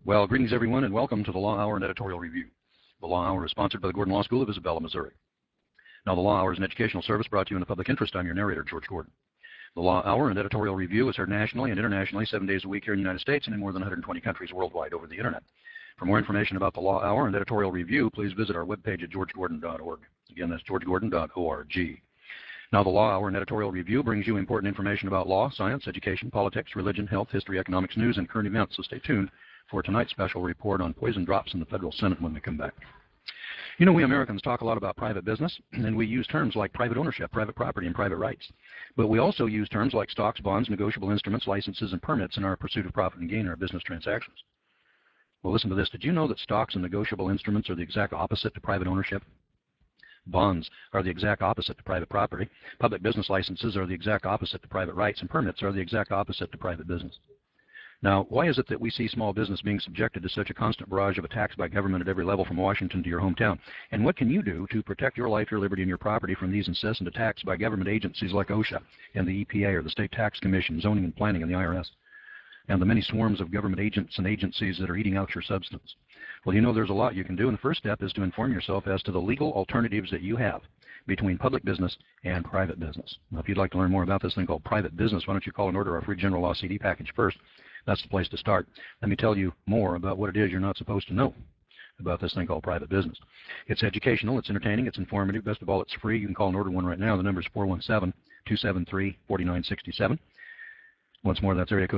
Well, greetings everyone, and welcome to the Law Hour and Editorial Review. The Law Hour is sponsored by the Gordon Law School of Isabella, Missouri. Now, the Law Hour is an educational service brought to you in the public interest. I'm your narrator, George Gordon. The Law Hour and Editorial Review is heard nationally and internationally 7 days a week here in the United States and in more than 120 countries worldwide over the Internet. For more information about the Law Hour and Editorial Review, please visit our webpage at georgegordon.org. Again, that's georgegordon.org. Now, the Law Hour and Editorial Review brings you important information about law, science, education, politics, religion, health, history, economics, news, and current events, so stay tuned for tonight's special report on poison drops in the federal Senate when we come back. You know, we Americans talk a lot about private business, and we use terms like private ownership, private property, and private rights. But we also use terms like stocks, bonds, negotiable instruments, licenses, and permits in our pursuit of profit and gain in our business transactions. Well, listen to this. Did you know that stocks and negotiable instruments are the exact opposite to private ownership? Bonds are the exact opposite to private property. Public business licenses are the exact opposite to private rights, and permits are the exact opposite to private business. Now, why is it that we see small business being subjected to such a constant barrage of attacks by government at every level from Washington to your hometown? And what can you do to protect your life, your liberty, and your property from these incessant attacks by government agencies like OSHA and the EPA or the State Tax Commission, Zoning and Planning, and the IRS, and the many swarms of government agents and agencies that are eating out your substance? Well, you know there's a lot you can do, and the first step is to inform yourself as to the legal alternatives that you have between public business and private business. Now, if you'd like to learn more about this thing called private business, why don't you call and order our free general law CD package first? That's the place to start. Let me tell you more about what it is you're not supposed to know about this thing called private business. It's educational, it's entertaining, it's informative. Best of all, it's free. You can call and order one right now. The number is 417-273-4967. Once more, that's area code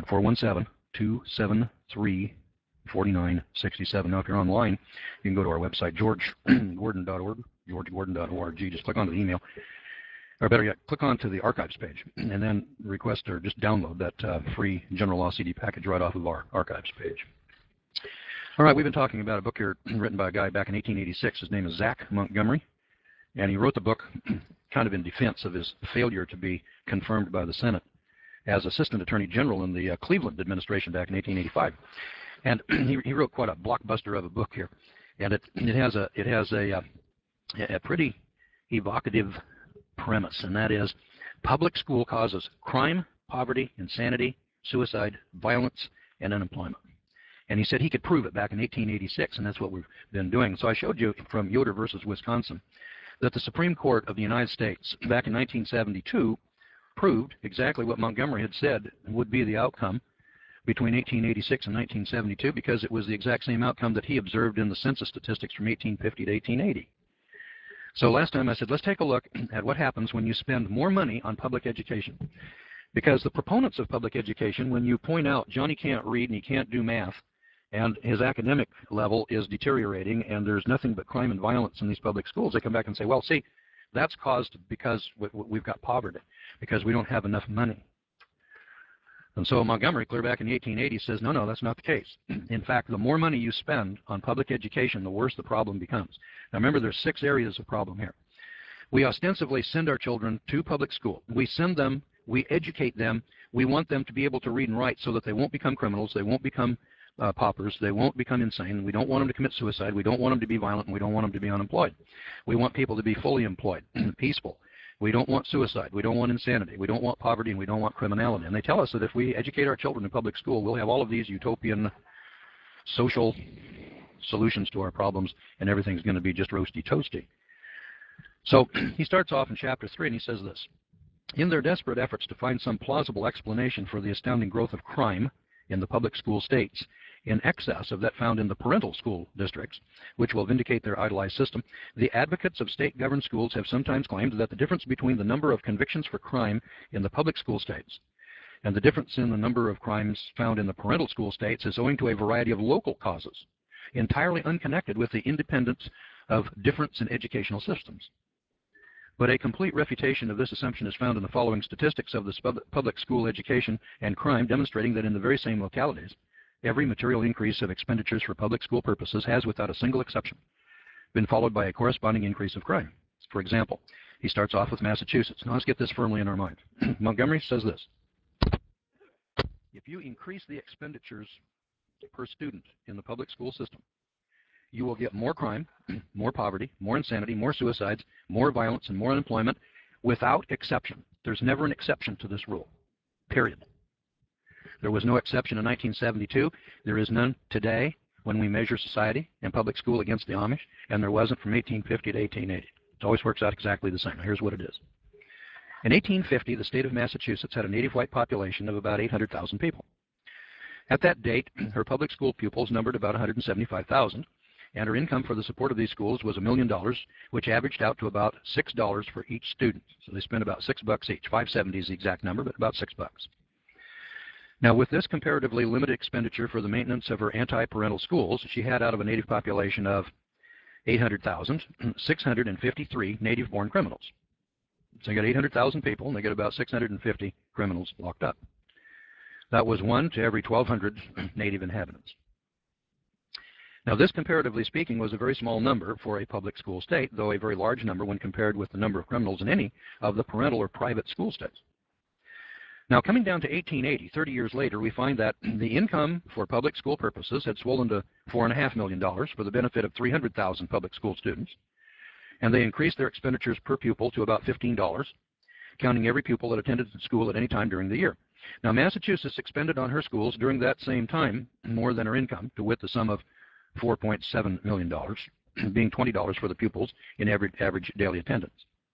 417-273-4967. Now, if you're online, you can go to our website, georgegordon.org, georgegordon.org. Just click onto the email. Or better yet, click onto the archives page and then request or just download that free general law CD package right off of our archives page. All right, we've been talking about a book here written by a guy back in 1886. His name is Zach Montgomery, and he wrote the book kind of in defense of his failure to be confirmed by the Senate as Assistant Attorney General in the Cleveland administration back in 1885. And he wrote quite a blockbuster of a book here, and it has a pretty evocative premise, and that is public school causes crime, poverty, insanity, suicide, violence, and unemployment. And he said he could prove it back in 1886, and that's what we've been doing. So I showed you from Yoder versus Wisconsin that the Supreme Court of the United States back in 1972 proved exactly what Montgomery had said would be the outcome between 1886 and 1972, because it was the exact same outcome that he observed in the census statistics from 1850 to 1880. So last time I said, let's take a look at what happens when you spend more money on public education. Because the proponents of public education, when you point out Johnny can't read and he can't do math, and his academic level is deteriorating, and there's nothing but crime and violence in these public schools, they come back and say, well, see, that's caused because we've got poverty, because we don't have enough money. And so Montgomery, clear back in the 1880s, says, no, that's not the case. In fact, the more money you spend on public education, the worse the problem becomes. Now remember, there's 6 areas of problem here. We ostensibly send our children to public school. We send them, we educate them, we want them to be able to read and write so that they won't become criminals, they won't become paupers, they won't become insane. We don't want them to commit suicide, we don't want them to be violent, and we don't want them to be unemployed. We want people to be fully employed, peaceful. We don't want suicide, we don't want insanity, we don't want poverty, and we don't want criminality. And they tell us that if we educate our children in public school, we'll have all of these utopian social solutions to our problems, and everything's going to be just roasty toasty. So he starts off in chapter 3, and he says this: in their desperate efforts to find some plausible explanation for the astounding growth of crime in the public school states, in excess of that found in the parental school districts, which will vindicate their idolized system, the advocates of state-governed schools have sometimes claimed that the difference between the number of convictions for crime in the public school states and the difference in the number of crimes found in the parental school states is owing to a variety of local causes, entirely unconnected with the independence of difference in educational systems. But a complete refutation of this assumption is found in the following statistics of this public school education and crime, demonstrating that in the very same localities, every material increase of expenditures for public school purposes has, without a single exception, been followed by a corresponding increase of crime. For example, he starts off with Massachusetts. Now let's get this firmly in our mind. Montgomery says this: if you increase the expenditures per student in the public school system, you will get more crime, more poverty, more insanity, more suicides, more violence, and more unemployment without exception. There's never an exception to this rule, period. There was no exception in 1972. There is none today when we measure society and public school against the Amish, and there wasn't from 1850 to 1880. It always works out exactly the same. Here's what it is. In 1850, the state of Massachusetts had a native white population of about 800,000 people. At that date, her public school pupils numbered about 175,000, and her income for the support of these schools was $1 million, which averaged out to about $6 for each student. So they spent about $6 each. 570 is the exact number, but about $6. Now, with this comparatively limited expenditure for the maintenance of her anti-parental schools, she had out of a native population of 800,000, 653 native-born criminals. So you got 800,000 people, and they get about 650 criminals locked up. That was 1 to every 1,200 native inhabitants. Now, this, comparatively speaking, was a very small number for a public school state, though a very large number when compared with the number of criminals in any of the parental or private school states. Now, coming down to 1880, 30 years later, we find that the income for public school purposes had swollen to $4.5 million for the benefit of 300,000 public school students, and they increased their expenditures per pupil to about $15, counting every pupil that attended the school at any time during the year. Now, Massachusetts expended on her schools during that same time more than her income, to wit the sum of $4.7 million, being $20 for the pupils in average daily attendance.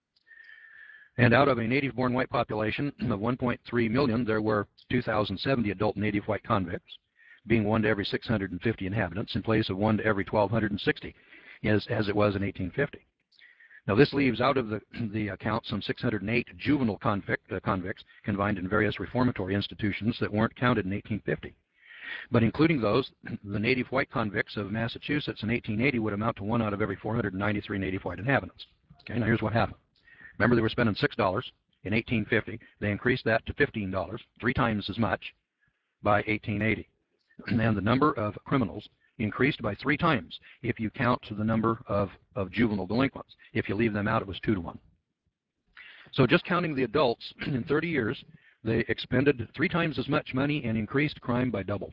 And out of a native-born white population of 1.3 million, there were 2,070 adult native white convicts, being 1 to every 650 inhabitants, in place of 1 to every 1,260, as it was in 1850. Now, this leaves out of the account some 608 juvenile convicts confined in various reformatory institutions that weren't counted in 1850. But including those, the native white convicts of Massachusetts in 1880 would amount to 1 out of every 493 native white inhabitants. Okay, now here's what happened. Remember, they were spending $6 in 1850. They increased that to $15, 3 times as much, by 1880. And the number of criminals increased by 3 times if you count the number of juvenile delinquents. If you leave them out, it was 2 to 1. So just counting the adults, in 30 years, they expended 3 times as much money and increased crime by double.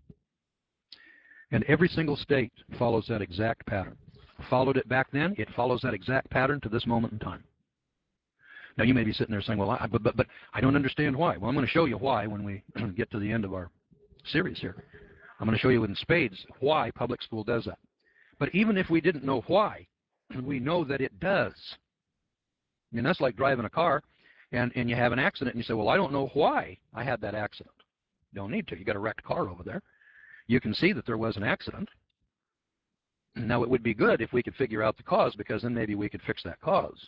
And every single state follows that exact pattern. Followed it back then, it follows that exact pattern to this moment in time. Now, you may be sitting there saying, well, but I don't understand why. Well, I'm going to show you why when we get to the end of our series here. I'm going to show you in spades why public school does that. But even if we didn't know why, we know that it does. I mean, that's like driving a car and you have an accident and you say, well, I don't know why I had that accident. You don't need to. You got a wrecked car over there. You can see that there was an accident. Now, it would be good if we could figure out the cause, because then maybe we could fix that cause.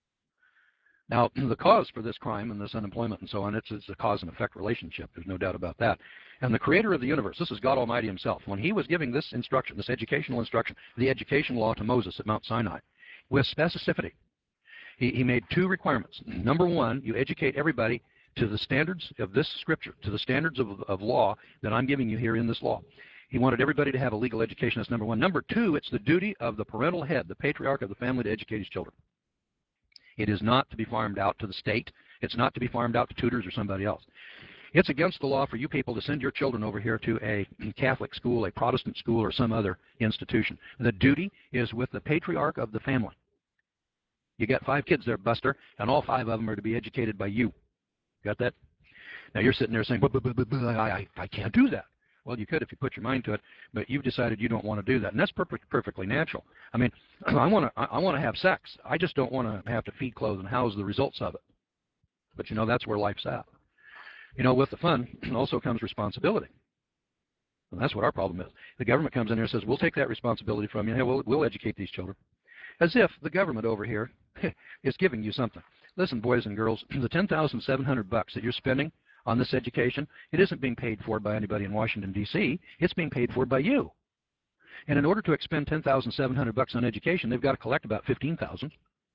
Now, the cause for this crime and this unemployment and so on, it's a cause and effect relationship. There's no doubt about that. And the creator of the universe, this is God Almighty himself, when he was giving this instruction, this educational instruction, the education law to Moses at Mount Sinai, with specificity, he made 2 requirements. Number 1, you educate everybody to the standards of this scripture, to the standards of law that I'm giving you here in this law. He wanted everybody to have a legal education. That's number 1. Number 2, it's the duty of the parental head, the patriarch of the family, to educate his children. It is not to be farmed out to the state. It's not to be farmed out to tutors or somebody else. It's against the law for you people to send your children over here to a Catholic school, a Protestant school, or some other institution. The duty is with the patriarch of the family. You got 5 kids there, Buster, and all 5 of them are to be educated by you. Got that? Now you're sitting there saying, but I can't do that. Well, you could if you put your mind to it, but you've decided you don't want to do that, and that's perfectly natural. I mean, I want to have sex. I just don't want to have to feed, clothe, and house the results of it. But you know, that's where life's at. You know, with the fun also comes responsibility, and that's what our problem is. The government comes in here and says, "We'll take that responsibility from you. Hey, we'll educate these children," as if the government over here is giving you something. Listen, boys and girls, the $10,700 that you're spending on this education, it isn't being paid for by anybody in Washington, D.C. It's being paid for by you. And in order to expend $10,700 on education, they've got to collect about $15,000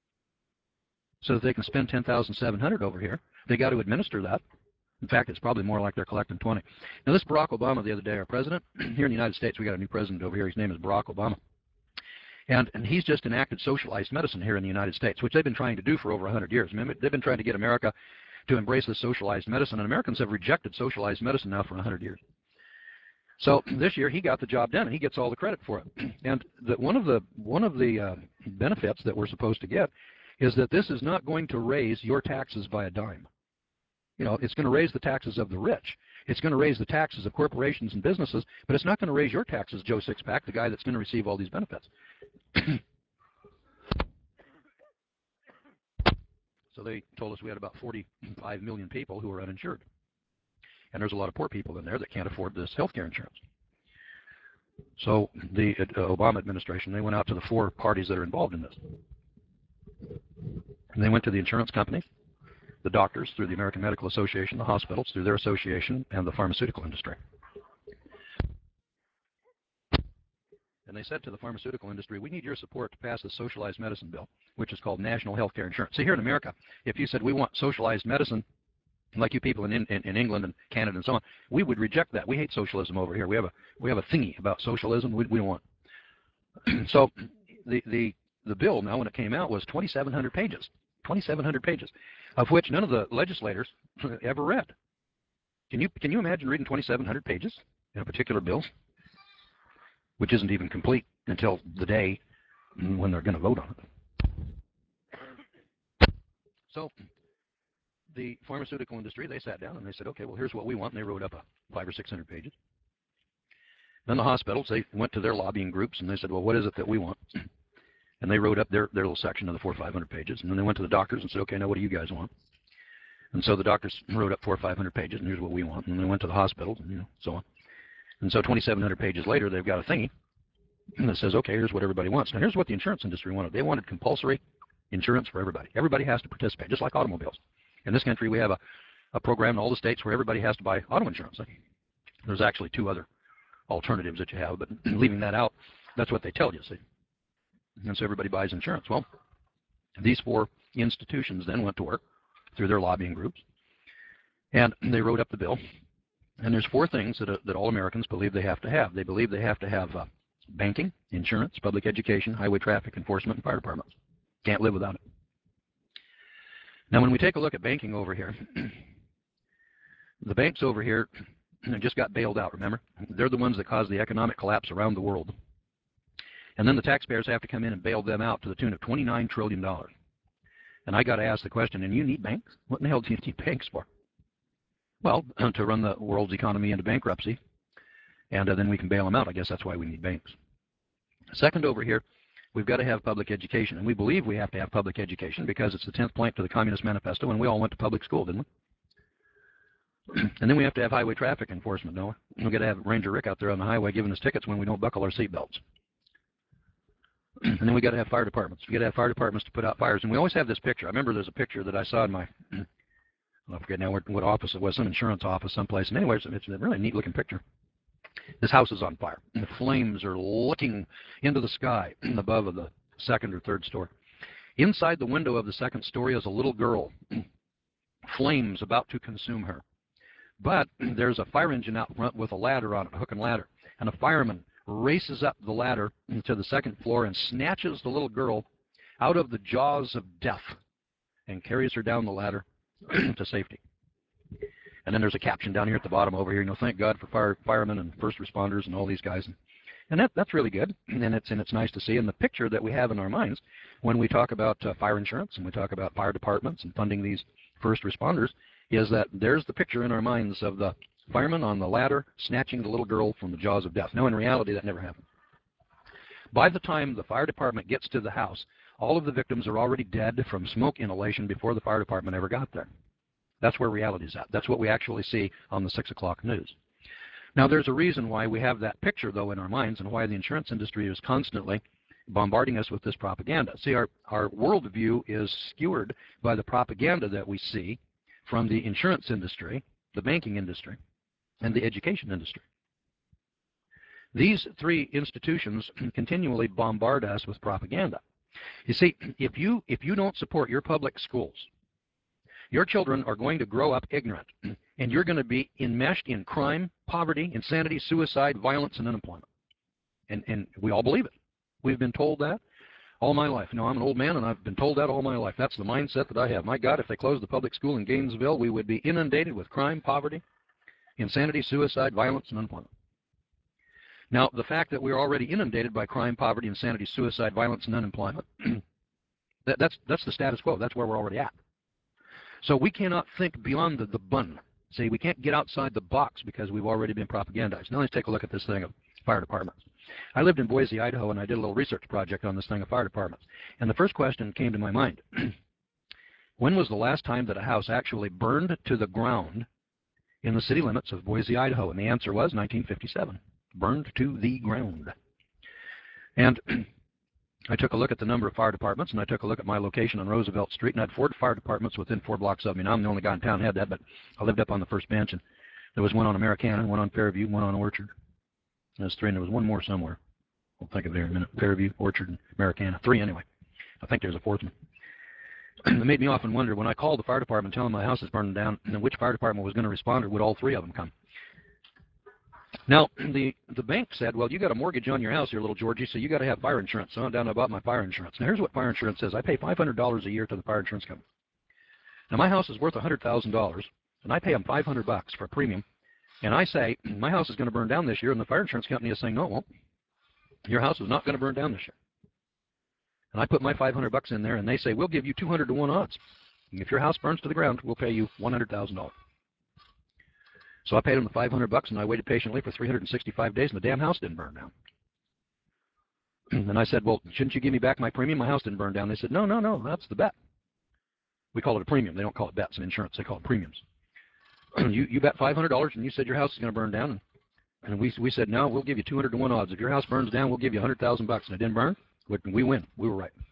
so that they can spend $10,700 over here. They got to administer that. In fact, it's probably more like they're collecting 20. Now, this Barack Obama the other day, our president, here in the United States, we got a new president over here. His name is Barack Obama. And he's just enacted socialized medicine here in the United States, which they've been trying to do for over 100 years. Remember, they've been trying to get America to embrace this socialized medicine, and Americans have rejected socialized medicine now for 100 years. So this year he got the job done, and he gets all the credit for it. And one of the benefits that we're supposed to get is that this is not going to raise your taxes by a dime. it's going to raise the taxes of the rich. It's going to raise the taxes of corporations and businesses, but it's not going to raise your taxes, Joe Sixpack, the guy that's going to receive all these benefits. So they told us we had about 45 million people who are uninsured. And there's a lot of poor people in there that can't afford this health care insurance. So the Obama administration, they went out to the 4 parties that are involved in this. And they went to the insurance companies, the doctors through the American Medical Association, the hospitals through their association, and the pharmaceutical industry. And they said to the pharmaceutical industry, we need your support to pass the socialized medicine bill, which is called National Health Care Insurance. See, here in America, if you said we want socialized medicine, like you people in England and Canada and so on, we would reject that. We hate socialism over here. We have a thingy about socialism. We don't want. So the bill now, when it came out, was 2,700 pages. 2,700 pages, of which none of the legislators ever read. Can you imagine reading 2,700 pages in a particular bill, which isn't even complete until the day when they're going to vote on it? So the pharmaceutical industry, they sat down and they said, okay, well, here's what we want, and they wrote up 500 or 600 pages. Then the hospitals, they went to their lobbying groups and they said, well, what is it that we want? And they wrote up their little section of the 400 or 500 pages. And then they went to the doctors and said, okay, now what do you guys want? And so the doctors wrote up 400 or 500 pages, and here's what we want. And then they went to the hospitals, and so on. And so 2,700 pages later, they've got a thingy that says, okay, here's what everybody wants. Now, here's what the insurance industry wanted. They wanted compulsory insurance for everybody. Everybody has to participate, just like automobiles. In this country, we have a program in all the states where everybody has to buy auto insurance. There's actually 2 other alternatives that you have, but leaving that out, that's what they tell you, see. And so everybody buys insurance. Well, these 4 institutions then went to work through their lobbying groups, and they wrote up the bill. And there's 4 things that all Americans believe they have to have. They believe they have to have banking, insurance, public education, highway traffic enforcement, and fire departments. Can't live without it. Now, when we take a look at banking over here, the banks over here just got bailed out, remember? They're the ones that caused the economic collapse around the world. And then the taxpayers have to come in and bail them out to the tune of $29 trillion. And I got to ask the question, and you need banks? What in the hell do you need banks for? Well, to run the world's economy into bankruptcy, and then we can bail them out. I guess that's why we need banks. Second over here, we've got to have public education. And we believe we have to have public education because it's the 10th plank to the Communist Manifesto, and we all went to public school, didn't we? And then we have to have highway traffic enforcement, Noah. We've got to have Ranger Rick out there on the highway giving us tickets when we don't buckle our seatbelts. And then we got to have fire departments. We got to have fire departments to put out fires. And we always have this picture. I remember there's a picture that I saw in my, I forget now what office it was, some insurance office someplace. And anyway, it's a really neat looking picture. This house is on fire. And the flames are licking into the sky above of the 2nd or 3rd story. Inside the window of the 2nd story is a little girl. Flames about to consume her. But there's a fire engine out front with a ladder on it, a hook and ladder. And a fireman races up the ladder to the 2nd floor and snatches the little girl out of the jaws of death and carries her down the ladder to safety. And then there's a caption down here at the bottom over here, thank God for firemen and first responders and all these guys. And that's really good, and it's nice to see. And the picture that we have in our minds when we talk about fire insurance and we talk about fire departments and funding these first responders is that there's the picture in our minds of the fireman on the ladder snatching the little girl from the jaws of death. No, in reality, that never happened. By the time the fire department gets to the house, all of the victims are already dead from smoke inhalation before the fire department ever got there. That's where reality is at. That's what we actually see on the 6 o'clock news. Now, there's a reason why we have that picture, though, in our minds and why the insurance industry is constantly bombarding us with this propaganda. See, our worldview is skewered by the propaganda that we see from the insurance industry, the banking industry, and the education industry. These 3 institutions continually bombard us with propaganda. You see, if you don't support your public schools, your children are going to grow up ignorant, and you're going to be enmeshed in crime, poverty, insanity, suicide, violence, and unemployment. And we all believe it. We've been told that all my life. I'm an old man, and I've been told that all my life. That's the mindset that I have. My God, if they closed the public school in Gainesville, we would be inundated with crime, poverty, insanity, suicide, violence, and unemployment. Now, the fact that we're already inundated by crime, poverty, insanity, suicide, violence, and unemployment, that's the status quo. That's where we're already at. So we cannot think beyond the bun. See, we can't get outside the box because we've already been propagandized. Now let's take a look at this thing of fire departments. I lived in Boise, Idaho, and I did a little research project on this thing of fire departments. And the first question came to my mind. When was the last time that a house actually burned to the ground in the city limits of Boise, Idaho? And the answer was 1957. Burned to the ground. And I took a look at the number of fire departments, and I took a look at my location on Roosevelt Street, and I had 4 fire departments within 4 blocks of me. Now I'm the only guy in town who had that, but I lived up on the first bench, and there was one on Americana, one on Fairview, one on Orchard. There's 3, and there was one more somewhere. I'll think of it in a minute. Fairview, Orchard, and Americana. 3 anyway. I think there's a 4th one. It made me often wonder, when I called the fire department telling my house is burning down, and which fire department was going to respond, or would all 3 of them come? Now, the bank said, well, you got a mortgage on your house here, little Georgie, so you got to have fire insurance. So I went down and I bought my fire insurance. Now, here's what fire insurance is. I pay $500 a year to the fire insurance company. Now, my house is worth $100,000, and I pay them $500 for a premium. And I say, my house is going to burn down this year, and the fire insurance company is saying, no, it won't. Your house is not going to burn down this year. And I put my $500 in there, and they say, we'll give you 200 to 1 odds. And if your house burns to the ground, we'll pay you $100,000. So I paid them the $500, and I waited patiently for 365 days, and the damn house didn't burn down. And I said, well, shouldn't you give me back my premium? My house didn't burn down. They said, no, that's the bet. We call it a premium. They don't call it bets in insurance. They call it premiums. You bet $500, and you said your house is going to burn down. And we said, no, we'll give you 200 to 1 odds. If your house burns down, we'll give you $100,000, and it didn't burn. We win. We were right.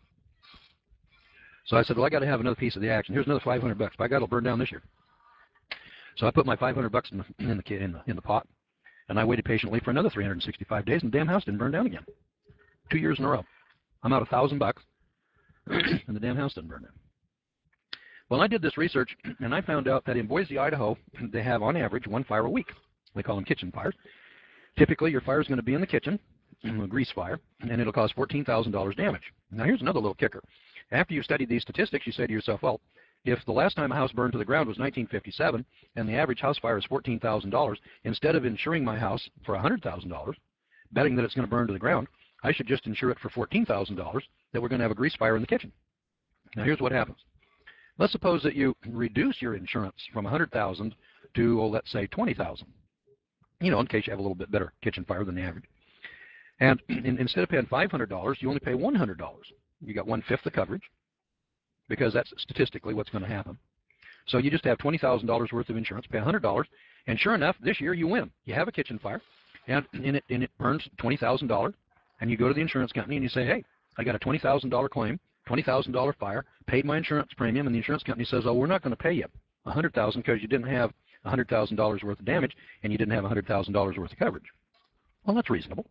So I said, well, I got to have another piece of the action. Here's another $500. By God, it'll burn down this year. So I put my $500 in the pot, and I waited patiently for another 365 days, and the damn house didn't burn down again. 2 years in a row. I'm out $1,000, and the damn house didn't burn down. Well, I did this research, and I found out that in Boise, Idaho, they have on average 1 fire a week. We call them kitchen fires. Typically, your fire is going to be in the kitchen, a grease fire, and it'll cause $14,000 damage. Now, here's another little kicker. After you study these statistics, you say to yourself, well, if the last time a house burned to the ground was 1957 and the average house fire is $14,000, instead of insuring my house for $100,000, betting that it's going to burn to the ground, I should just insure it for $14,000 that we're going to have a grease fire in the kitchen. Now, here's what happens. Let's suppose that you reduce your insurance from $100,000 to, let's say, $20,000. You know, in case you have a little bit better kitchen fire than the average. And instead of paying $500, you only pay $100. You got 1/5 the coverage, because that's statistically what's going to happen. So you just have $20,000 worth of insurance, pay $100, and sure enough, this year you win. You have a kitchen fire, and it burns $20,000, and you go to the insurance company and you say, hey, I got a $20,000 claim, $20,000 fire, paid my insurance premium, and the insurance company says, oh, we're not going to pay you $100,000 because you didn't have $100,000 worth of damage, and you didn't have $100,000 worth of coverage. Well, that's reasonable.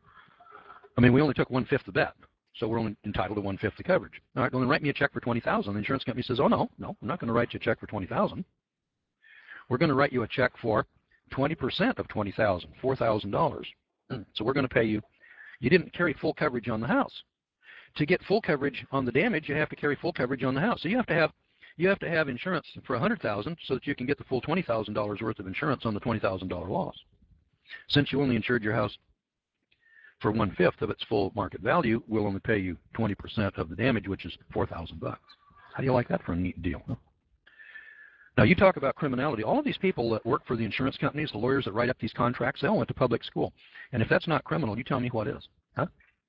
I mean, we only took 1/5 the bet. So we're only entitled to 1/5 the coverage. All right, well, then write me a check for $20,000. The insurance company says, oh, no, I'm not going to write you a check for $20,000. We're going to write you a check for 20% of $20,000, $4,000. So we're going to pay you. You didn't carry full coverage on the house. To get full coverage on the damage, you have to carry full coverage on the house. So you have to have insurance for $100,000 so that you can get the full $20,000 worth of insurance on the $20,000 loss. Since you only insured your house for 1/5 of its full market value, we'll only pay you 20% of the damage, which is $4,000. How do you like that for a neat deal? Huh? Now, you talk about criminality. All of these people that work for the insurance companies, the lawyers that write up these contracts, they all went to public school. And if that's not criminal, you tell me what is. Huh?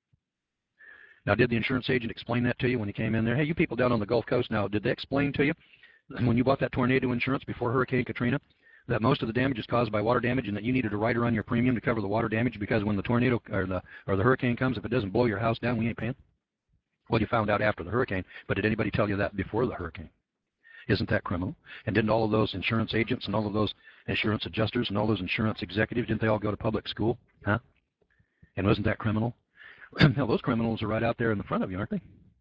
Now, did the insurance agent explain that to you when you came in there? Hey, you people down on the Gulf Coast now, did they explain to you when you bought that tornado insurance before Hurricane Katrina that most of the damage is caused by water damage and that you needed a rider on your premium to cover the water damage because when the tornado or the hurricane comes, if it doesn't blow your house down, we ain't paying? Well, you found out after the hurricane, but did anybody tell you that before the hurricane? Isn't that criminal? And didn't all of those insurance agents and all of those insurance adjusters and all those insurance executives, didn't they all go to public school? Huh? And wasn't that criminal? Hell, those criminals are right out there in the front of you, aren't they?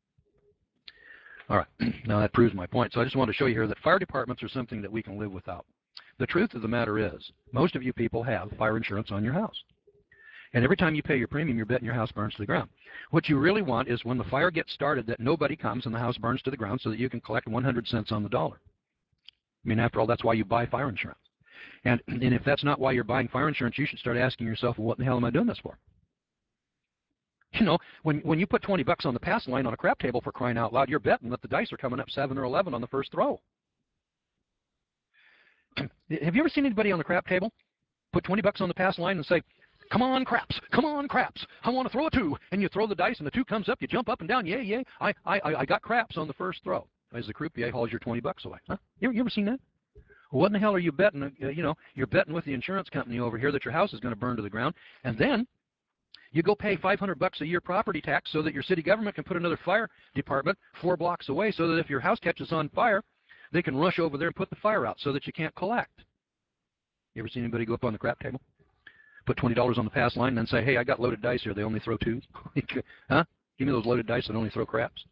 All right, now that proves my point. So I just want to show you here that fire departments are something that we can live without. The truth of the matter is, most of you people have fire insurance on your house. And every time you pay your premium, you're betting your house burns to the ground. What you really want is when the fire gets started that nobody comes and the house burns to the ground so that you can collect 100 cents on the dollar. I mean, after all, that's why you buy fire insurance. And if that's not why you're buying fire insurance, you should start asking yourself, well, what in the hell am I doing this for? You know, when you put $20 on the pass line on a crap table, for crying out loud, you're betting that the dice are coming up 7 or 11 on the first throw. Have you ever seen anybody on the crap table put 20 bucks on the pass line and say, come on, craps, I want to throw a 2, and you throw the dice and the 2 comes up, you jump up and down, yay, I got craps on the first throw. As the croupier hauls your 20 bucks away. Huh? You ever seen that? Well, what in the hell are you betting? You're betting with the insurance company over here that your house is going to burn to the ground, and then you go pay $500 a year property tax so that your city government can put another fire department 4 blocks away so that if your house catches on fire, they can rush over there and put the fire out so that you can't collect. You ever seen anybody go up on the crap table, put $20 on the pass line, and then say, hey, I got loaded dice here. They only throw 2s. Huh? Give me those loaded dice that only throw craps.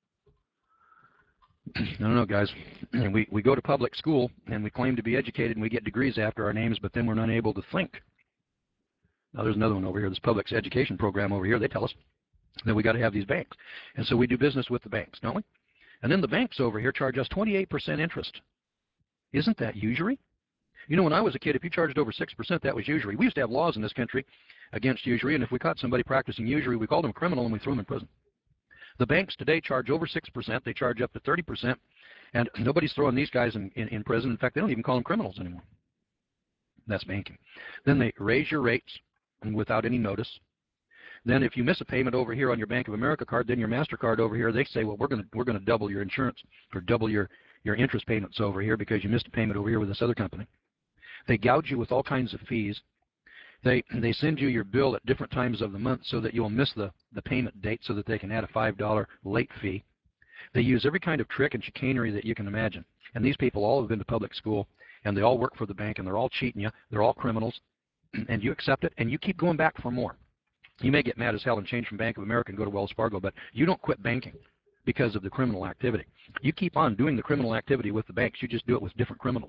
I don't know, guys. We go to public school, and we claim to be educated, and we get degrees after our names, but then we're not able to think. Now, there's another one over here, this public education program over here. They tell us that we got to have these banks. And so we do business with the banks, don't we? And then the banks over here charge us 28% interest. Isn't that usury? You know, when I was a kid, if you charged over 6%, that was usury. We used to have laws in this country against usury, and if we caught somebody practicing usury, we called them a criminal and we threw them in prison. The banks today charge over 6%. They charge up to 30%, and nobody's throwing these guys in prison. In fact, they don't even call them criminals anymore. That's banking. Then they raise your rates without any notice. Then if you miss a payment over here on your Bank of America card, then your MasterCard over here, they say, well, we're going to double your insurance or double your interest payments over here because you missed a payment over here with this other company. They gouge you with all kinds of fees. They send you your bill at different times of the month so that you'll miss the payment date so that they can add a $5 late fee. They use every kind of trick and chicanery that you can imagine. And these people all have been to public school, and they all work for the bank, and they're all cheating you. They're all criminals, and you accept it, and you keep going back for more. You may get mad as hell and change from Bank of America and go to Wells Fargo, but you don't quit banking because of the criminal activity. You keep on doing the criminal activity with the banks. You just do it with different criminals.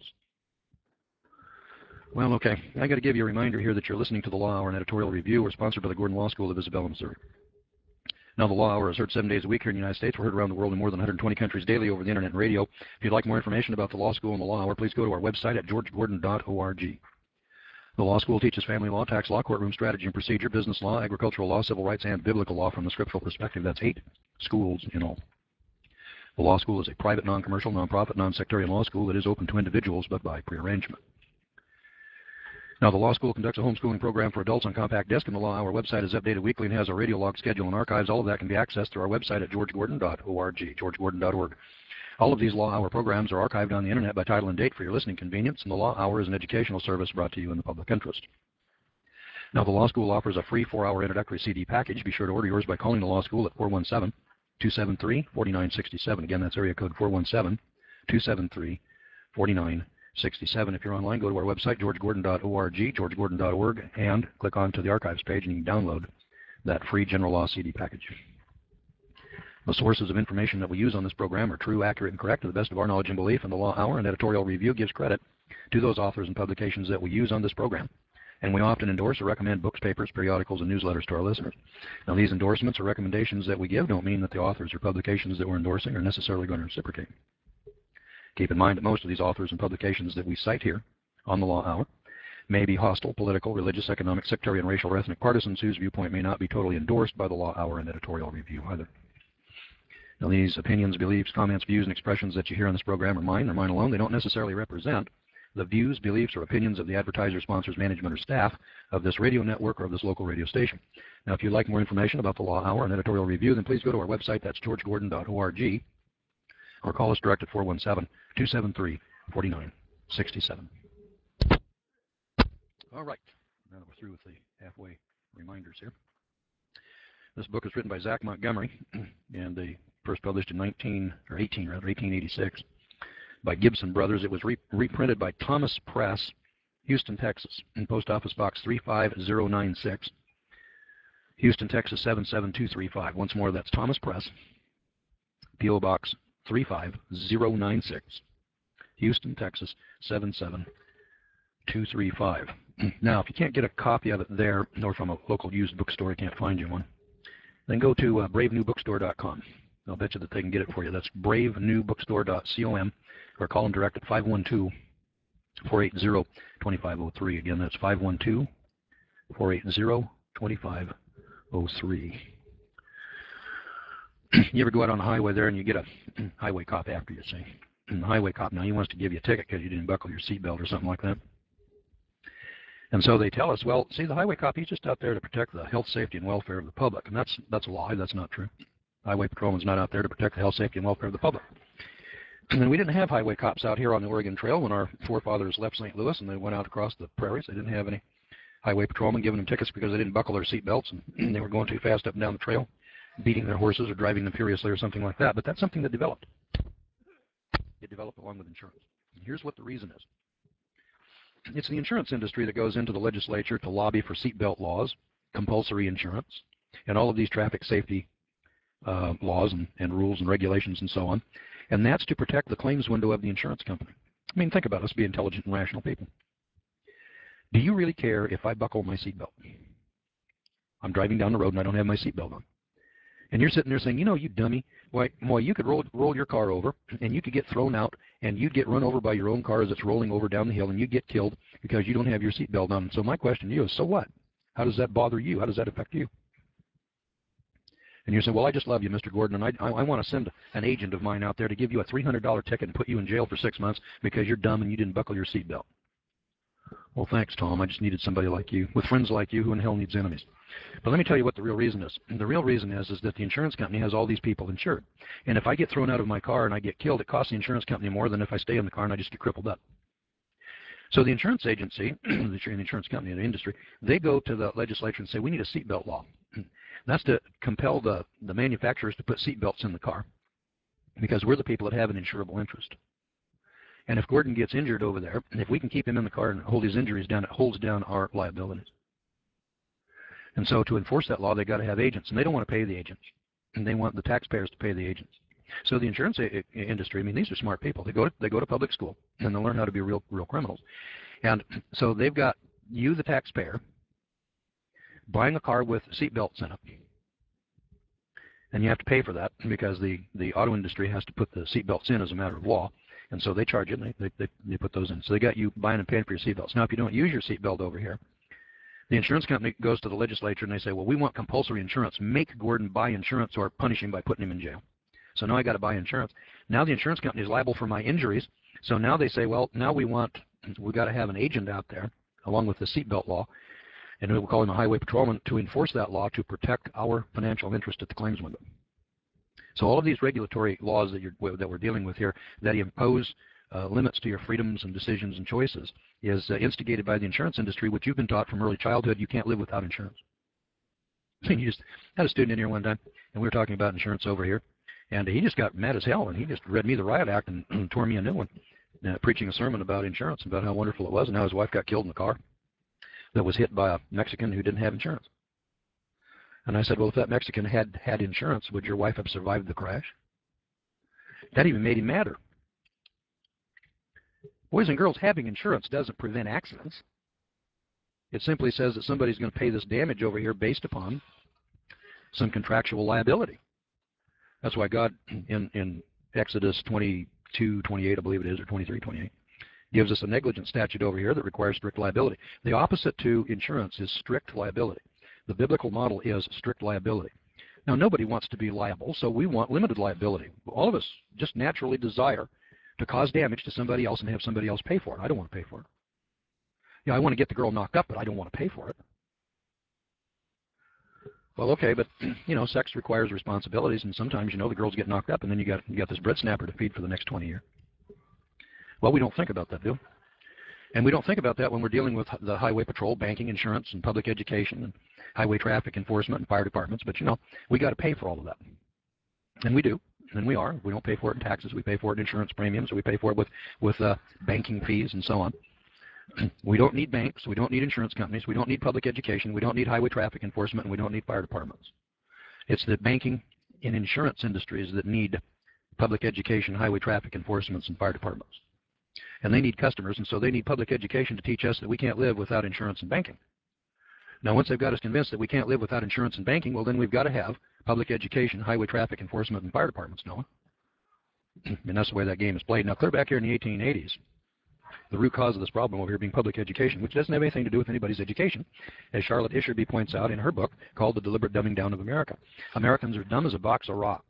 Well, okay, I got to give you a reminder here that you're listening to the Law Hour and Editorial Review. We're sponsored by the Gordon Law School of Isabella, Missouri. Now, the Law Hour is heard 7 days a week here in the United States. We're heard around the world in more than 120 countries daily over the internet and radio. If you'd like more information about the Law School and the Law Hour, please go to our website at georgegordon.org. The Law School teaches family law, tax law, courtroom strategy and procedure, business law, agricultural law, civil rights, and biblical law from the scriptural perspective. That's 8 schools in all. The Law School is a private, non-commercial, non-profit, non-sectarian law school that is open to individuals but by prearrangement. Now, the Law School conducts a homeschooling program for adults on compact disc, and the Law Hour website is updated weekly and has a radio log schedule and archives. All of that can be accessed through our website at georgegordon.org, georgegordon.org. All of these Law Hour programs are archived on the internet by title and date for your listening convenience, and the Law Hour is an educational service brought to you in the public interest. Now, the Law School offers a free 4-hour introductory CD package. Be sure to order yours by calling the Law School at 417-273-4967. Again, that's area code 417-273-4967. If you're online, go to our website, georgegordon.org, georgegordon.org, and click on to the archives page, and you can download that free general law CD package. The sources of information that we use on this program are true, accurate, and correct to the best of our knowledge and belief, and the Law Hour and Editorial Review gives credit to those authors and publications that we use on this program. And we often endorse or recommend books, papers, periodicals, and newsletters to our listeners. Now, these endorsements or recommendations that we give don't mean that the authors or publications that we're endorsing are necessarily going to reciprocate. Keep in mind that most of these authors and publications that we cite here on the Law Hour may be hostile, political, religious, economic, sectarian, racial, or ethnic partisans whose viewpoint may not be totally endorsed by the Law Hour and Editorial Review either. Now, these opinions, beliefs, comments, views, and expressions that you hear on this program are mine alone. They don't necessarily represent the views, beliefs, or opinions of the advertisers, sponsors, management, or staff of this radio network or of this local radio station. Now, if you'd like more information about the Law Hour and Editorial Review, then please go to our website. That's georgegordon.org, or call us direct at 417-273-4967. All right. Now that we're through with the halfway reminders here. This book is written by Zach Montgomery, and they first published in 1886 by Gibson Brothers. It was reprinted by Thomas Press, Houston, Texas, in Post Office Box 35096, Houston, Texas 77235. Once more, that's Thomas Press, P.O. Box 35096, Houston, Texas 77235. Now, if you can't get a copy of it there, or from a local used bookstore, you can't find you one, then go to bravenewbookstore.com. I'll bet you that they can get it for you. That's bravenewbookstore.com, or call them direct at 512-480-2503. Again, that's 512-480-2503. You ever go out on the highway there and you get a highway cop after you, say, the highway cop now, he wants to give you a ticket because you didn't buckle your seatbelt or something like that. And so they tell us, well, see, the highway cop, he's just out there to protect the health, safety, and welfare of the public. And that's a lie. That's not true. Highway patrolman's not out there to protect the health, safety, and welfare of the public. And we didn't have highway cops out here on the Oregon Trail when our forefathers left St. Louis and they went out across the prairies. They didn't have any highway patrolmen giving them tickets because they didn't buckle their seatbelts and they were going too fast up and down the trail, beating their horses or driving them furiously or something like that. But that's something that developed. It developed along with insurance. And here's what the reason is. It's the insurance industry that goes into the legislature to lobby for seatbelt laws, compulsory insurance, and all of these traffic safety laws and rules and regulations and so on. And that's to protect the claims window of the insurance company. I mean, think about us, be intelligent and rational people. Do you really care if I buckle my seatbelt? I'm driving down the road and I don't have my seatbelt on. And you're sitting there saying, you know, you dummy, why you could roll your car over and you could get thrown out and you'd get run over by your own car as it's rolling over down the hill and you'd get killed because you don't have your seatbelt on. So my question to you is, so what? How does that bother you? How does that affect you? And you say, well, I just love you, Mr. Gordon, and I want to send an agent of mine out there to give you a $300 ticket and put you in jail for 6 months because you're dumb and you didn't buckle your seatbelt. Well, thanks, Tom. I just needed somebody like you, with friends like you. Who in hell needs enemies? But let me tell you what the real reason is. The real reason is that the insurance company has all these people insured. And if I get thrown out of my car and I get killed, it costs the insurance company more than if I stay in the car and I just get crippled up. So the insurance agency, the insurance company, the industry, they go to the legislature and say, we need a seatbelt law. That's to compel the manufacturers to put seatbelts in the car because we're the people that have an insurable interest. And if Gordon gets injured over there, if we can keep him in the car and hold his injuries down, it holds down our liabilities. And so to enforce that law, they've got to have agents, and they don't want to pay the agents. And they want the taxpayers to pay the agents. So the insurance industry, I mean, these are smart people. They go to public school, and they'll learn how to be real criminals. And so they've got you, the taxpayer, buying a car with seatbelts in it. And you have to pay for that because the auto industry has to put the seatbelts in as a matter of law. And so they charge it, and they put those in. So they got you buying and paying for your seatbelts. Now, if you don't use your seatbelt over here, the insurance company goes to the legislature and they say, well, we want compulsory insurance. Make Gordon buy insurance or punish him by putting him in jail. So now I got to buy insurance. Now the insurance company is liable for my injuries. So now they say, well, now we've got to have an agent out there along with the seatbelt law, and we'll call him a highway patrolman to enforce that law to protect our financial interest at the claims window. So all of these regulatory laws that we're dealing with here that impose limits to your freedoms and decisions and choices is instigated by the insurance industry, which you've been taught from early childhood you can't live without insurance. You just had a student in here one time, and we were talking about insurance over here, and he just got mad as hell, and he just read me the riot act and tore me a new one, preaching a sermon about insurance, about how wonderful it was, and how his wife got killed in the car that was hit by a Mexican who didn't have insurance. And I said, well, if that Mexican had insurance, would your wife have survived the crash? That even made him madder. Boys and girls, having insurance doesn't prevent accidents. It simply says that somebody's going to pay this damage over here based upon some contractual liability. That's why God, in Exodus 22:28, I believe it is, or 23:28, gives us a negligence statute over here that requires strict liability. The opposite to insurance is strict liability. The biblical model is strict liability. Now, nobody wants to be liable, so we want limited liability. All of us just naturally desire to cause damage to somebody else and have somebody else pay for it. I don't want to pay for it. Yeah, I want to get the girl knocked up, but I don't want to pay for it. Well, okay, but sex requires responsibilities, and sometimes the girls get knocked up, and then you got this bread snapper to feed for the next 20 years. Well, we don't think about that, do we? And we don't think about that when we're dealing with the highway patrol, banking, insurance, and public education, and highway traffic enforcement, and fire departments. But we got to pay for all of that, and we do, and we are. We don't pay for it in taxes. We pay for it in insurance premiums, or we pay for it with banking fees and so on. We don't need banks. We don't need insurance companies. We don't need public education. We don't need highway traffic enforcement, and we don't need fire departments. It's the banking and insurance industries that need public education, highway traffic enforcements, and fire departments. And they need customers, and so they need public education to teach us that we can't live without insurance and banking. Now, once they've got us convinced that we can't live without insurance and banking, well, then we've got to have public education, highway traffic enforcement, and fire departments, Noah. And that's the way that game is played. Now, clear back here in the 1880s, the root cause of this problem over here being public education, which doesn't have anything to do with anybody's education, as Charlotte Isherby points out in her book called The Deliberate Dumbing Down of America. Americans are dumb as a box of rocks.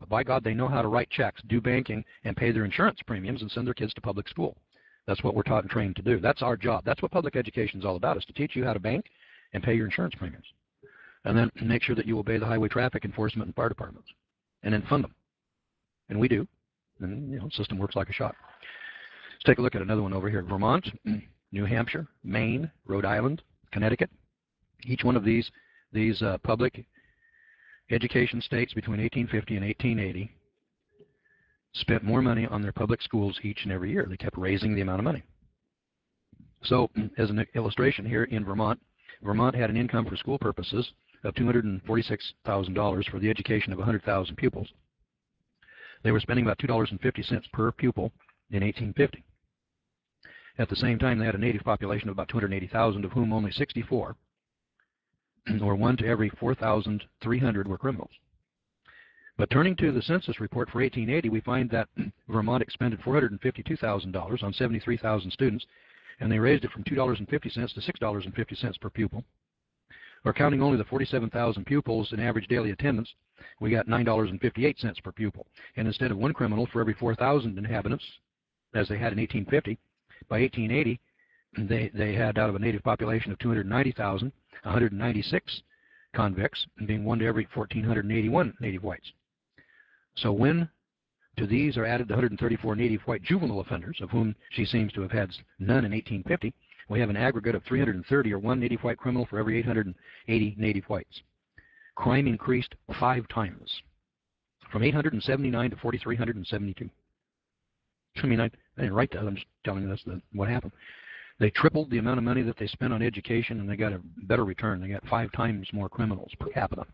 But by God, they know how to write checks, do banking, and pay their insurance premiums and send their kids to public school. That's what we're taught and trained to do. That's our job. That's what public education is all about, is to teach you how to bank and pay your insurance premiums. And then make sure that you obey the highway traffic enforcement and fire departments. And then fund them. And we do. And, the system works like a shot. Let's take a look at another one over here. Vermont, New Hampshire, Maine, Rhode Island, Connecticut. Each one of these public education states between 1850 and 1880 spent more money on their public schools each and every year. They kept raising the amount of money. So, as an illustration here in Vermont, Vermont had an income for school purposes of $246,000 for the education of 100,000 pupils. They were spending about $2.50 per pupil in 1850. At the same time, they had a native population of about 280,000, of whom only 64, or 1 to every 4,300, were criminals. But turning to the census report for 1880, we find that Vermont expended $452,000 on 73,000 students, and they raised it from $2.50 to $6.50 per pupil. Or counting only the 47,000 pupils in average daily attendance, we got $9.58 per pupil. And instead of one criminal for every 4,000 inhabitants, as they had in 1850, by 1880, they had, out of a native population of 290,000, 196 convicts, being 1 to every 1,481 native whites. So when to these are added the 134 native white juvenile offenders, of whom she seems to have had none in 1850, we have an aggregate of 330, or 1 native white criminal for every 880 native whites. Crime increased 5 times, from 879 to 4,372. I mean, I didn't write that. I'm just telling you that's what happened. They tripled the amount of money that they spent on education, and they got a better return. They got 5 times more criminals per capita.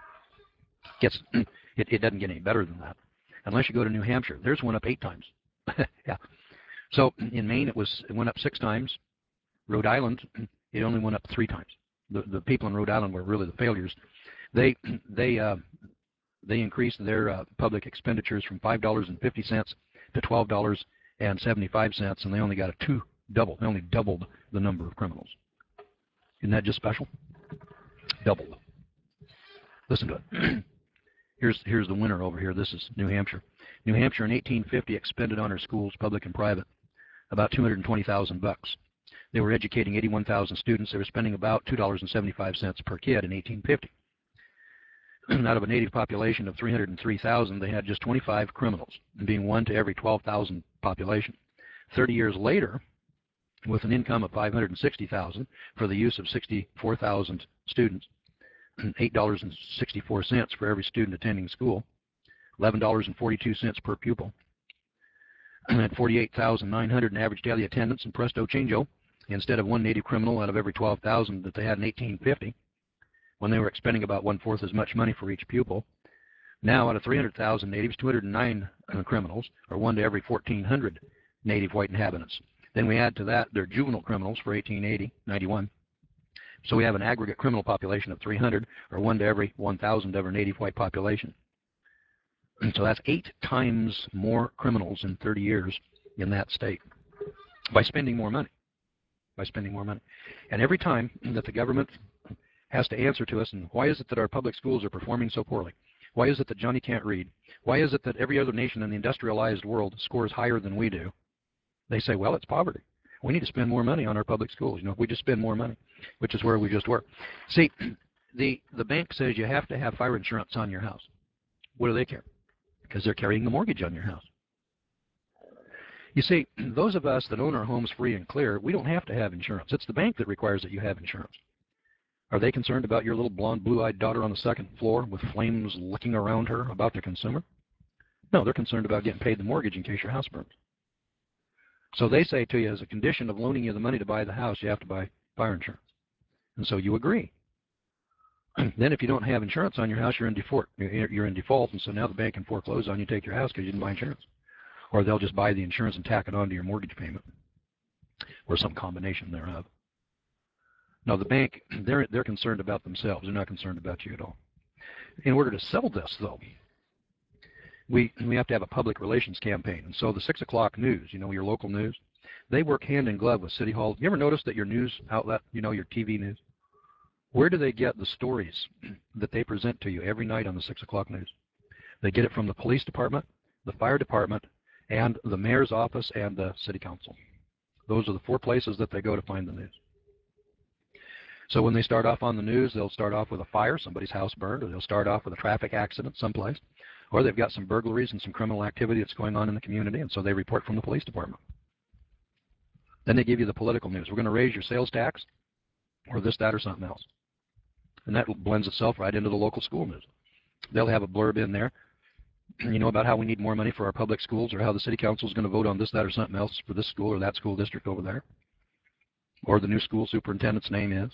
It doesn't get any better than that, unless you go to New Hampshire. There's one up 8 times. Yeah. So in Maine, it went up 6 times. Rhode Island, it only went up 3 times. The people in Rhode Island were really the failures. They increased their public expenditures from $5.50 to $12.75, and they only got They only doubled the number of criminals. Isn't that just special? Doubled. Listen to it. Here's the winner over here. This is New Hampshire. New Hampshire in 1850 expended on her schools, public and private, about $220,000. They were educating 81,000 students. They were spending about $2.75 per kid in 1850. Out of a native population of 303,000, they had just 25 criminals, being 1 to every 12,000 population. 30 years later, with an income of $560,000 for the use of 64,000 students, $8.64 for every student attending school, $11.42 per pupil, at 48,900 in average daily attendance, and presto changeo, instead of 1 native criminal out of every 12,000 that they had in 1850, when they were expending about 1/4 as much money for each pupil, now out of 300,000 natives, 209 criminals, or 1 to every 1,400 native white inhabitants. Then we add to that their juvenile criminals for 1880, 91. So we have an aggregate criminal population of 300, or 1 to every 1,000 of our native white population. And so that's 8 times more criminals in 30 years in that state by spending more money. And every time that the government has to answer to us, and why is it that our public schools are performing so poorly? Why is it that Johnny can't read? Why is it that every other nation in the industrialized world scores higher than we do? They say, well, it's poverty. We need to spend more money on our public schools. If we just spend more money, which is where we just were. See, the bank says you have to have fire insurance on your house. What do they care? Because they're carrying the mortgage on your house. You see, those of us that own our homes free and clear, we don't have to have insurance. It's the bank that requires that you have insurance. Are they concerned about your little blonde, blue-eyed daughter on the 2nd floor with flames licking around her about the consumer? No, they're concerned about getting paid the mortgage in case your house burns. So they say to you, as a condition of loaning you the money to buy the house, you have to buy fire insurance. And so you agree. Then if you don't have insurance on your house, you're in default. And so now the bank can foreclose on you, take your house because you didn't buy insurance. Or they'll just buy the insurance and tack it onto your mortgage payment, or some combination thereof. Now the bank, they're concerned about themselves. They're not concerned about you at all. In order to sell this, though, we have to have a public relations campaign. And so the 6 o'clock news, your local news, they work hand in glove with City Hall. You ever notice that your news outlet, your TV news, where do they get the stories that they present to you every night on the 6 o'clock news? They get it from the police department, the fire department, and the mayor's office and the city council. Those are the 4 places that they go to find the news. So when they start off on the news, they'll start off with a fire, somebody's house burned, or they'll start off with a traffic accident someplace, or they've got some burglaries and some criminal activity that's going on in the community, and so they report from the police department. Then they give you the political news. We're going to raise your sales tax, or this, that, or something else. And that blends itself right into the local school news. They'll have a blurb in there, about how we need more money for our public schools, or how the city council is going to vote on this, that, or something else for this school or that school district over there, or the new school superintendent's name is.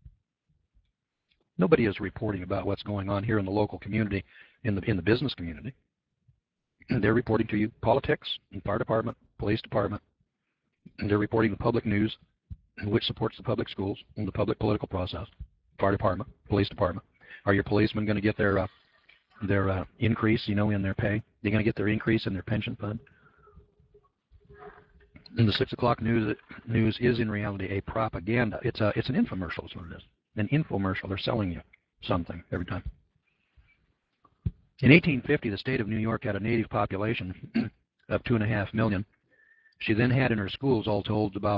Nobody is reporting about what's going on here in the local community, in the business community. They're reporting to you politics, and fire department, police department. And they're reporting the public news, which supports the public schools and the public political process. Fire department, police department. Are your policemen going to get their increase, in their pay? They're going to get their increase in their pension fund. And the 6 o'clock news is in reality a propaganda. It's an infomercial is what it is. An infomercial. They're selling you something every time. In 1850, the state of New York had a native population of 2.5 million. She then had in her schools, all told, about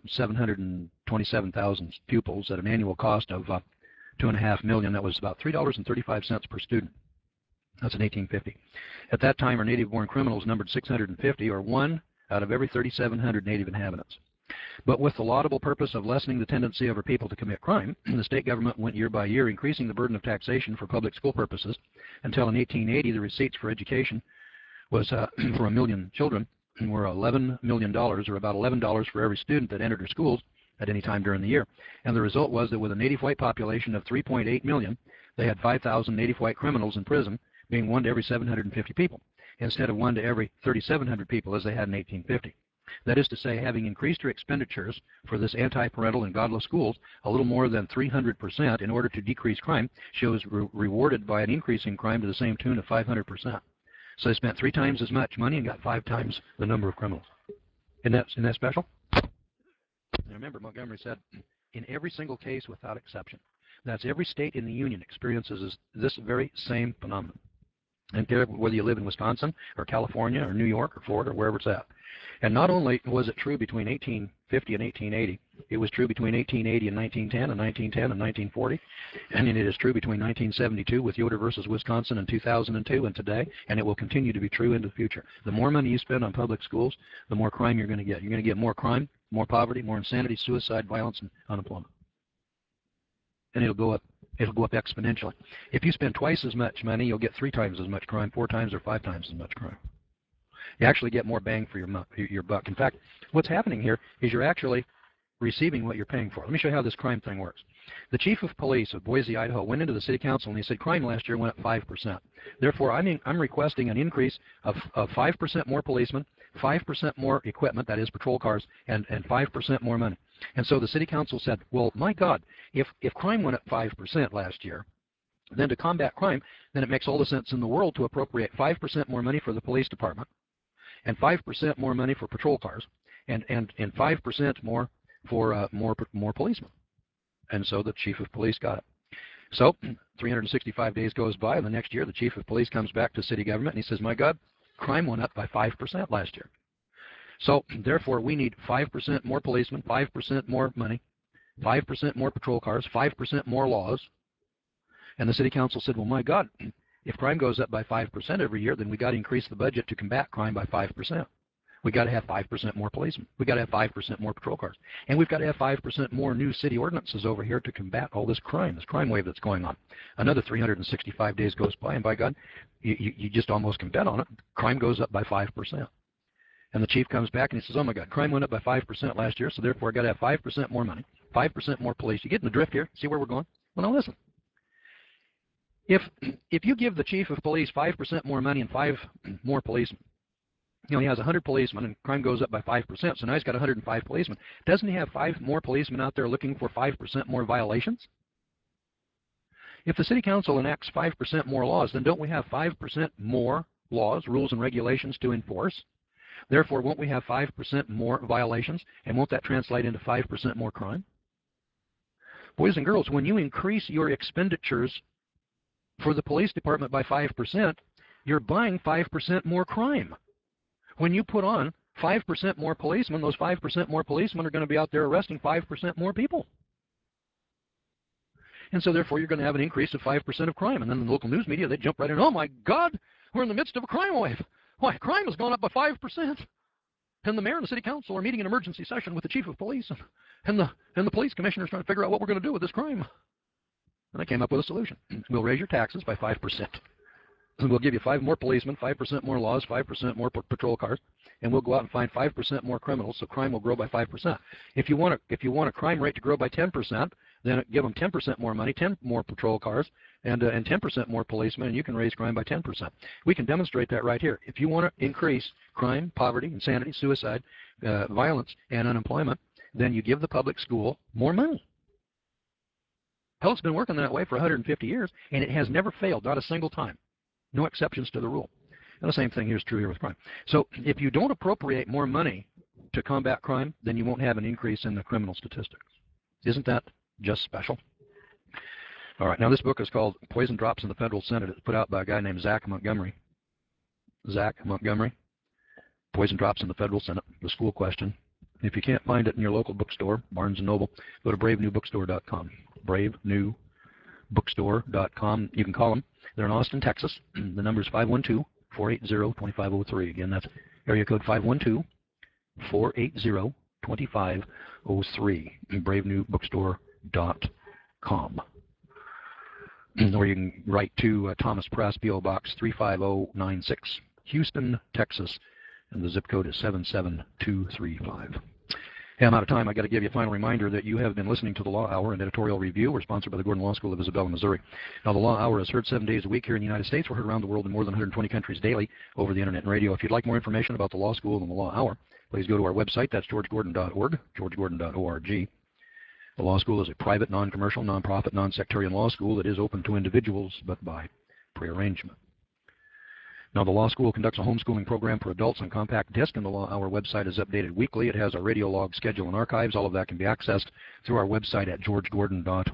727,000 pupils at an annual cost of $2.5 million. That was about $3.35 per student. That's in 1850. At that time, our native-born criminals numbered 650, or 1 out of every 3,700 native inhabitants. But with the laudable purpose of lessening the tendency of our people to commit crime, the state government went year by year increasing the burden of taxation for public school purposes until in 1880 the receipts for education was for 1 million children were $11 million, or about $11 for every student that entered our schools at any time during the year. And the result was that with a native white population of 3.8 million, they had 5,000 native white criminals in prison, being 1 to every 750 people, instead of 1 to every 3,700 people as they had in 1850. That is to say, having increased our expenditures for this anti-parental and godless schools a little more than 300% in order to decrease crime, she was rewarded by an increase in crime to the same tune of 500%. So they spent 3 times as much money and got 5 times the number of criminals. Isn't that special? And remember, Montgomery said, in every single case without exception, that's every state in the Union experiences this very same phenomenon. And whether you live in Wisconsin or California or New York or Florida or wherever it's at. And not only was it true between 1850 and 1880, it was true between 1880 and 1910 and 1910 and 1940. And it is true between 1972 with Yoder versus Wisconsin and 2002 and today. And it will continue to be true into the future. The more money you spend on public schools, the more crime you're going to get. You're going to get more crime, more poverty, more insanity, suicide, violence, and unemployment. And it'll go up. It'll go up exponentially. If you spend twice as much money, you'll get 3 times as much crime, 4 times or 5 times as much crime. You actually get more bang for your buck. In fact, what's happening here is you're actually receiving what you're paying for. Let me show you how this crime thing works. The chief of police of Boise, Idaho, went into the city council and he said crime last year went up 5%. Therefore, I'm requesting an increase of 5% more policemen, 5% more equipment, that is patrol cars, and 5% more money. And so the city council said, well, my God, if crime went up 5% last year, then to combat crime, then it makes all the sense in the world to appropriate 5% more money for the police department, and 5% more money for patrol cars, and 5% more for more policemen. And so the chief of police got it. So 365 days goes by, and the next year the chief of police comes back to city government and he says, my God, crime went up by 5% last year. So therefore we need 5% more policemen, 5% more money, 5% more patrol cars, 5% more laws. And the city council said, well, my God, if crime goes up by 5% every year, then we got to increase the budget to combat crime by 5%. We got to have 5% more policemen. We got to have 5% more patrol cars. And we've got to have 5% more new city ordinances over here to combat all this crime wave that's going on. Another 365 days goes by, and by God, you just almost can bet on it. Crime goes up by 5%. And the chief comes back and he says, oh my God, crime went up by 5% last year, so therefore I got to have 5% more money, 5% more police. You getting the drift here? See where we're going? Well, now listen. If you give the chief of police 5% more money and 5 more policemen, he has 100 policemen and crime goes up by 5%, so now he's got 105 policemen. Doesn't he have 5 more policemen out there looking for 5% more violations? If the city council enacts 5% more laws, then don't we have 5% more laws, rules, and regulations to enforce? Therefore, won't we have 5% more violations, and won't that translate into 5% more crime? Boys and girls, when you increase your expenditures for the police department by 5%, you're buying 5% more crime. When you put on 5% more policemen, those 5% more policemen are going to be out there arresting 5% more people. And so therefore you're going to have an increase of 5% of crime. And then the local news media, they jump right in, oh my God, we're in the midst of a crime wave. Why, crime has gone up by 5%. And the mayor and the city council are meeting an emergency session with the chief of police, and the police commissioner is trying to figure out what we're going to do with this crime. And I came up with a solution. We'll raise your taxes by 5%. And we'll give you 5 more policemen, 5% more laws, 5% more patrol cars, and we'll go out and find 5% more criminals, so crime will grow by 5%. If you want a crime rate to grow by 10%, then give them 10% more money, 10 more patrol cars, and 10% more policemen, and you can raise crime by 10%. We can demonstrate that right here. If you want to increase crime, poverty, insanity, suicide, violence, and unemployment, then you give the public school more money. Hell, it's been working that way for 150 years, and it has never failed, not a single time. No exceptions to the rule. And the same thing is true here with crime. So if you don't appropriate more money to combat crime, then you won't have an increase in the criminal statistics. Isn't that just special? All right, now this book is called Poison Drops in the Federal Senate. It's put out by a guy named Zach Montgomery. Zach Montgomery, Poison Drops in the Federal Senate, the school question. If you can't find it in your local bookstore, Barnes & Noble, go to bravenewbookstore.com. bravenewbookstore.com. You can call them. They're in Austin, Texas. The number is 512-480-2503. Again, that's area code 512-480-2503. bravenewbookstore.com. Or you can write to Thomas Press, P.O. Box 35096, Houston, Texas, and the zip code is 77235. Hey, I'm out of time. I've got to give you a final reminder that you have been listening to the Law Hour, an editorial review. We're sponsored by the Gordon Law School of Isabella, Missouri. Now, the Law Hour is heard 7 days a week here in the United States. We're heard around the world in more than 120 countries daily over the internet and radio. If you'd like more information about the Law School and the Law Hour, please go to our website. That's georgegordon.org, georgegordon.org. The Law School is a private, non-commercial, non-profit, non-sectarian law school that is open to individuals, but by prearrangement. Now, the Law School conducts a homeschooling program for adults on compact disc, and the Law Hour website is updated weekly. It has a radio log schedule and archives. All of that can be accessed through our website at georgegordon.org.